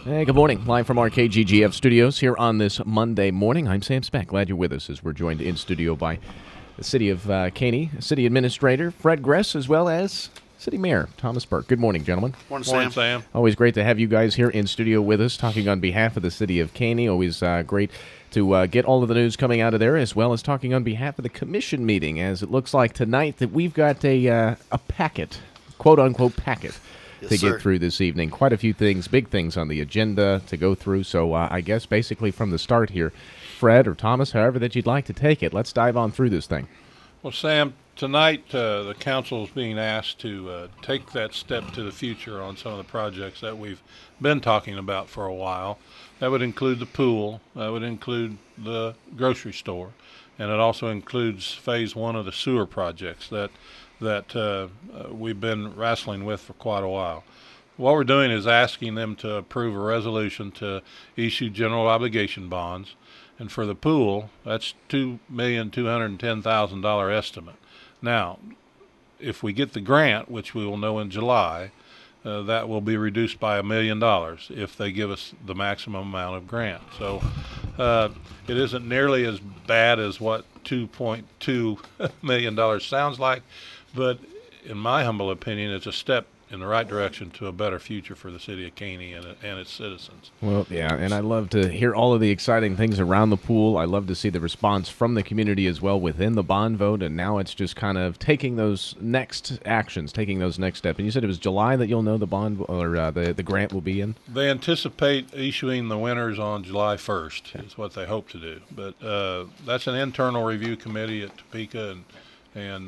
Hey, good morning. Live from our KGGF studios here on this Monday morning. I'm Sam Speck. Glad you're with us as we're joined in studio by the City of Caney, City Administrator Fred Gress, as well as City Mayor Thomas Burke. Good morning, gentlemen. Morning, Sam. Always great to have you guys here in studio with us, talking on behalf of the City of Caney. Always great to get all of the news coming out of there, as well as talking on behalf of the commission meeting, as it looks like tonight that we've got a packet, quote-unquote packet, to get through this evening. Quite a few things, big things on the agenda to go through. So I guess basically from the start here, Fred or Thomas, however that you'd like to take it, let's dive on through this thing. Well, Sam, tonight the council is being asked to take that step to the future on some of the projects that we've been talking about for a while. That would include the pool, that would include the grocery store, and it also includes phase one of the sewer projects that we've been wrestling with for quite a while. What we're doing is asking them to approve a resolution to issue general obligation bonds. And for the pool, that's $2,210,000 estimate. Now, if we get the grant, which we will know in July, that will be reduced by $1 million if they give us the maximum amount of grant. So it isn't nearly as bad as what $2.2 million sounds like, but in my humble opinion, it's a step in the right direction to a better future for the city of Caney and its citizens. Well, yeah, and I love to hear all of the exciting things around the pool. I love to see the response from the community as well within the bond vote, and now it's just kind of taking those next actions, taking those next steps. And you said it was July that you'll know the bond or the grant will be in? They anticipate issuing the winners on July 1st is what they hope to do. But that's an internal review committee at Topeka, and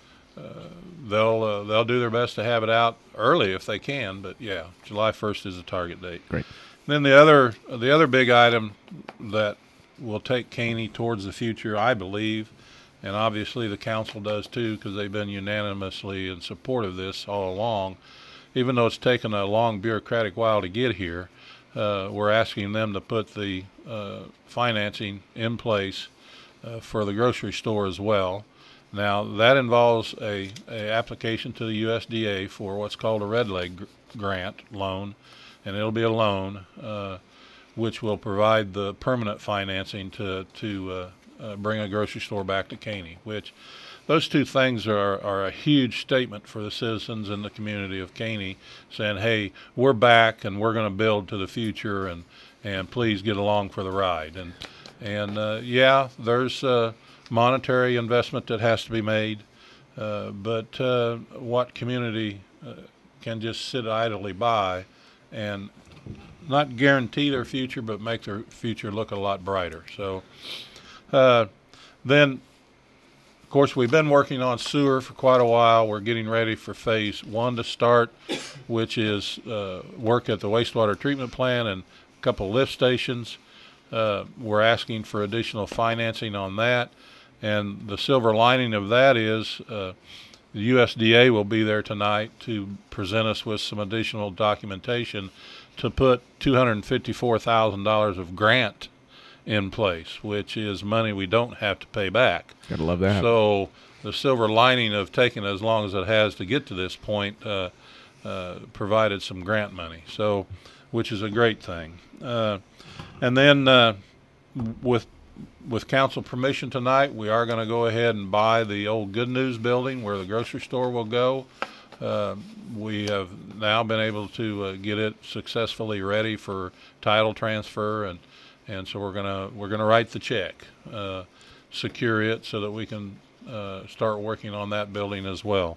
they'll do their best to have it out early if they can, but yeah, July 1st is the target date. Great. Then the other big item that will take Caney towards the future, I believe, and obviously the council does too, because they've been unanimously in support of this all along, even though it's taken a long bureaucratic while to get here. We're asking them to put the financing in place for the grocery store as well. Now, that involves a application to the USDA for what's called a Red Leg grant loan, and it'll be a loan which will provide the permanent financing to bring a grocery store back to Caney, which those two things are a huge statement for the citizens in the community of Caney, saying, hey, we're back and we're going to build to the future, and please get along for the ride. And yeah, there's monetary investment that has to be made, but what community can just sit idly by and not guarantee their future, but make their future look a lot brighter. So then, of course, we've been working on sewer for quite a while. We're getting ready for phase one to start, which is work at the wastewater treatment plant and a couple lift stations. We're asking for additional financing on that. And the silver lining of that is the USDA will be there tonight to present us with some additional documentation to put $254,000 of grant in place, which is money we don't have to pay back. Gotta love that. So the silver lining of taking as long as it has to get to this point provided some grant money, so which is a great thing. And then with council permission tonight, we are going to go ahead and buy the old Good News building where the grocery store will go. We have now been able to get it successfully ready for title transfer, and so we're gonna write the check, secure it so that we can start working on that building as well.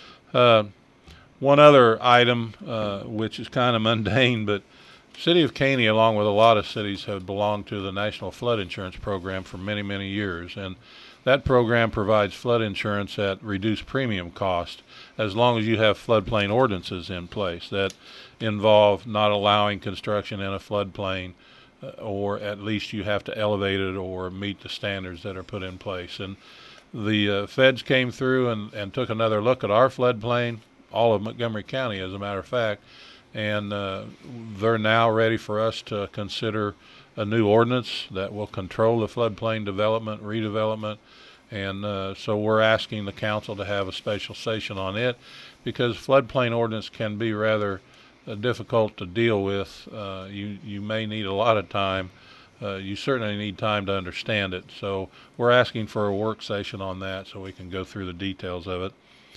One other item, which is kind of mundane, but City of Caney, along with a lot of cities, have belonged to the National Flood Insurance Program for many, many years. And that program provides flood insurance at reduced premium cost as long as you have floodplain ordinances in place that involve not allowing construction in a floodplain, or at least you have to elevate it or meet the standards that are put in place. And the feds came through and took another look at our floodplain, all of Montgomery County, as a matter of fact, and they're now ready for us to consider a new ordinance that will control the floodplain development, redevelopment, and so we're asking the council to have a special session on it, because floodplain ordinance can be rather difficult to deal with. You may need a lot of time. You certainly need time to understand it. So we're asking for a work session on that so we can go through the details of it.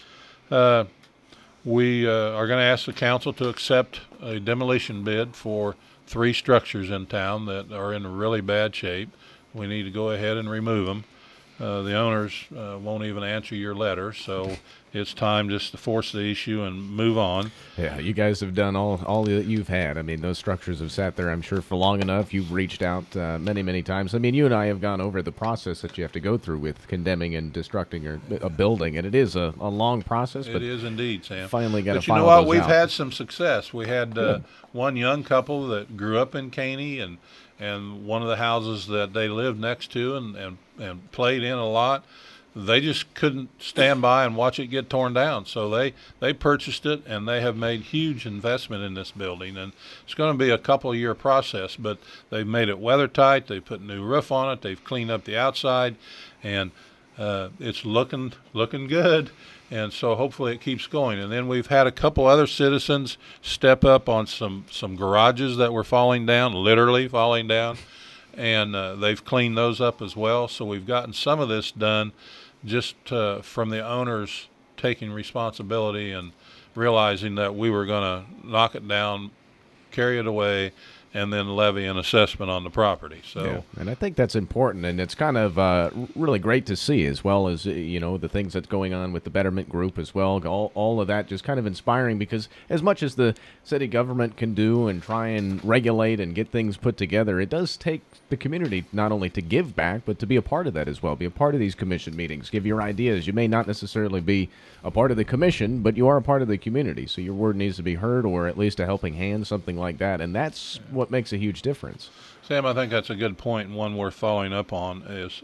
We are going to ask the council to accept a demolition bid for 3 structures in town that are in really bad shape. We need to go ahead and remove them. The owners won't even answer your letter, so it's time just to force the issue and move on. Yeah, you guys have done all that you've had. I mean, those structures have sat there, I'm sure, for long enough. You've reached out many, many times. I mean, you and I have gone over the process that you have to go through with condemning and destructing a building, and it is a long process. It is indeed, Sam. Finally got to file. But you know what? We've had some success. We had one young couple that grew up in Caney, and one of the houses that they lived next to and played in a lot, they just couldn't stand by and watch it get torn down. So they purchased it, and they have made huge investment in this building. And it's going to be a couple-year process, but they've made it weather-tight. They've put new roof on it. They've cleaned up the outside, and it's looking good. And so hopefully it keeps going. And then we've had a couple other citizens step up on some garages that were falling down, literally falling down, and they've cleaned those up as well. So we've gotten some of this done just from the owners taking responsibility and realizing that we were going to knock it down, carry it away, and then levy an assessment on the property. So, yeah. And I think that's important, and it's kind of really great to see, as well as the things that's going on with the Betterment Group as well. All of that just kind of inspiring, because as much as the city government can do and try and regulate and get things put together, it does take the community not only to give back, but to be a part of that as well. Be a part of these commission meetings. Give your ideas. You may not necessarily be a part of the commission, but you are a part of the community, so your word needs to be heard, or at least a helping hand, something like that. And that's what makes a huge difference. Sam, I think that's a good point, and one worth following up on is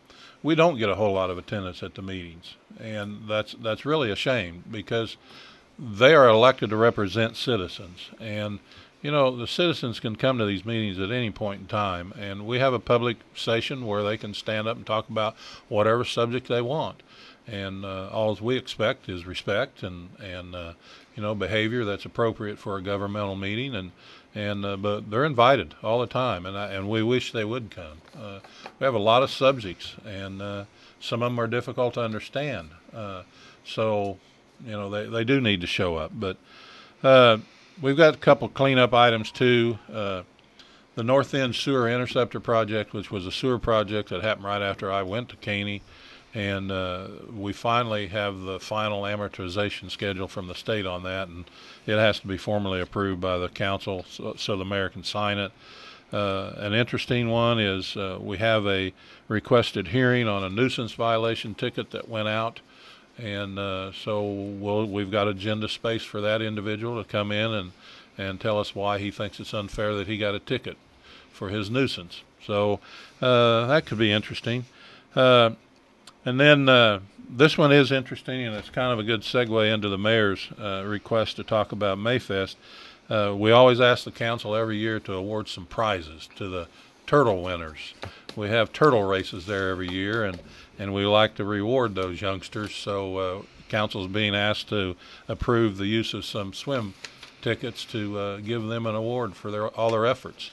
we don't get a whole lot of attendance at the meetings, and that's really a shame, because they are elected to represent citizens, and the citizens can come to these meetings at any point in time, and we have a public session where they can stand up and talk about whatever subject they want. And all we expect is respect and behavior that's appropriate for a governmental meeting, but they're invited all the time, and we wish they would come. We have a lot of subjects, and some of them are difficult to understand. So they do need to show up. But we've got a couple cleanup items too. The North End Sewer Interceptor Project, which was a sewer project that happened right after I went to Caney. And we finally have the final amortization schedule from the state on that, and it has to be formally approved by the council so the mayor can sign it. An interesting one is we have a requested hearing on a nuisance violation ticket that went out, and so we've got agenda space for that individual to come in and tell us why he thinks it's unfair that he got a ticket for his nuisance. So that could be interesting. And then this one is interesting, and it's kind of a good segue into the mayor's request to talk about Mayfest. We always ask the council every year to award some prizes to the turtle winners. We have turtle races there every year, and we like to reward those youngsters. So council's being asked to approve the use of some swim tickets to give them an award for all their efforts.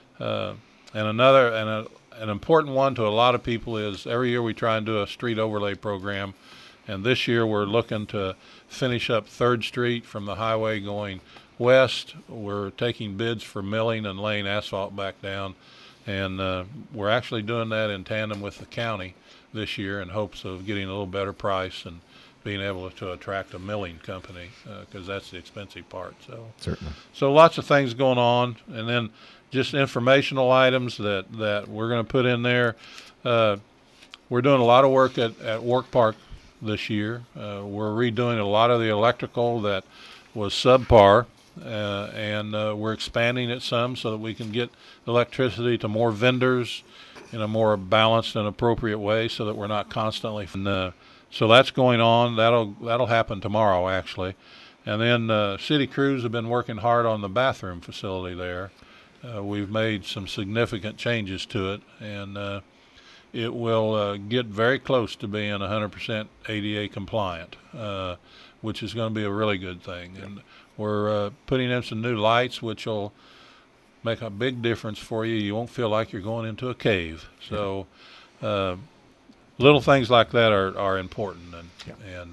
An important one to a lot of people is every year we try and do a street overlay program, and this year we're looking to finish up 3rd Street from the highway going west. We're taking bids for milling and laying asphalt back down, and we're actually doing that in tandem with the county this year in hopes of getting a little better price and being able to attract a milling company, because that's the expensive part. So certainly. So lots of things going on, and then just informational items that we're going to put in there. We're doing a lot of work at Work Park this year. We're redoing a lot of the electrical that was subpar, and we're expanding it some so that we can get electricity to more vendors in a more balanced and appropriate way, so that we're not constantly. So that's going on. That'll happen tomorrow, actually. And then city crews have been working hard on the bathroom facility there. We've made some significant changes to it, and it will get very close to being 100% ADA compliant, which is going to be a really good thing. And We're putting in some new lights, which will make a big difference for you. You won't feel like you're going into a cave. So little things like that are important. And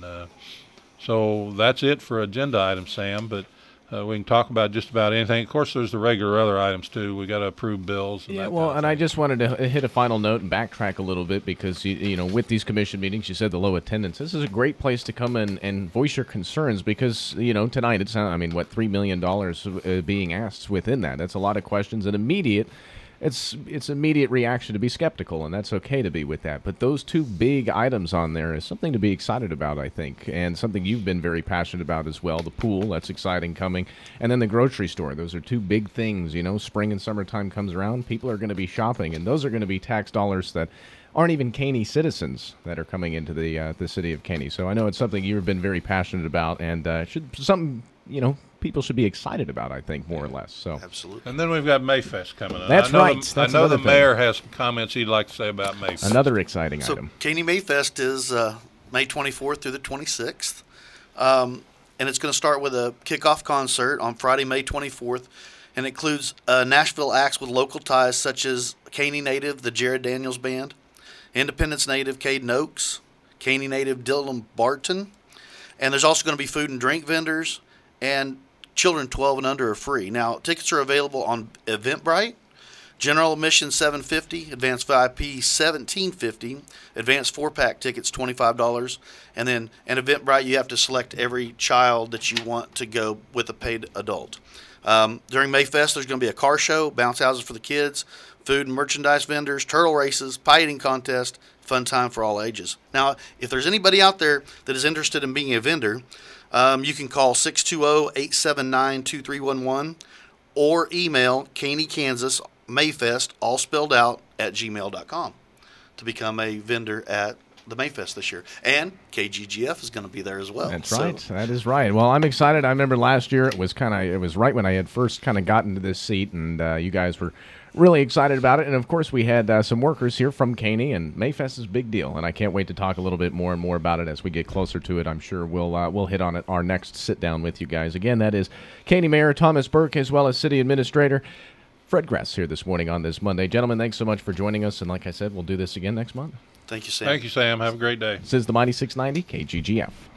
so that's it for agenda items, Sam. But we can talk about just about anything. Of course, there's the regular other items, too. We got to approve bills. And I just wanted to hit a final note and backtrack a little bit because, with these commission meetings, you said the low attendance. This is a great place to come in and voice your concerns because, tonight it's, $3 million being asked within that. That's a lot of questions and immediate. It's immediate reaction to be skeptical, and that's okay to be with that. But those two big items on there is something to be excited about, I think, and something you've been very passionate about as well. The pool, that's exciting coming, and then the grocery store. Those are two big things. Spring and summertime comes around, people are going to be shopping, and those are going to be tax dollars that aren't even Caney citizens that are coming into the city of Caney. So I know it's something you've been very passionate about, and people should be excited about, I think, more or less. So absolutely. And then we've got Mayfest coming up. That's right. I know the mayor has some comments he'd like to say about Mayfest. Another exciting item. So Caney Mayfest is May 24th through the 26th. And it's going to start with a kickoff concert on Friday, May 24th, and includes Nashville acts with local ties such as Caney native, the Jared Daniels Band, Independence native, Caden Oaks, Caney native, Dylan Barton, and there's also going to be food and drink vendors, and children 12 and under are free. Now, tickets are available on Eventbrite. General admission $750, advanced VIP $1750, advanced 4-pack tickets $25, and then an Eventbrite you have to select every child that you want to go with a paid adult. During Mayfest, there's going to be a car show, bounce houses for the kids, food and merchandise vendors, turtle races, pie eating contest, fun time for all ages. Now, if there's anybody out there that is interested in being a vendor, you can call 620-879-2311 or email Caney, Kansas, Mayfest, all spelled out, @gmail.com to become a vendor at the Mayfest this year. And KGGF is going to be there as well. That's right. That is right. Well, I'm excited. I remember last year it was right when I had first kind of gotten to this seat, and you guys were really excited about it. And, of course, we had some workers here from Caney, and Mayfest is a big deal. And I can't wait to talk a little bit more and more about it as we get closer to it. I'm sure we'll hit on it our next sit-down with you guys. Again, that is Caney Mayor Thomas Burke as well as City Administrator Fred Gress here this morning on this Monday. Gentlemen, thanks so much for joining us. And like I said, we'll do this again next month. Thank you, Sam. Thank you, Sam. Have a great day. This is the Mighty 690 KGGF.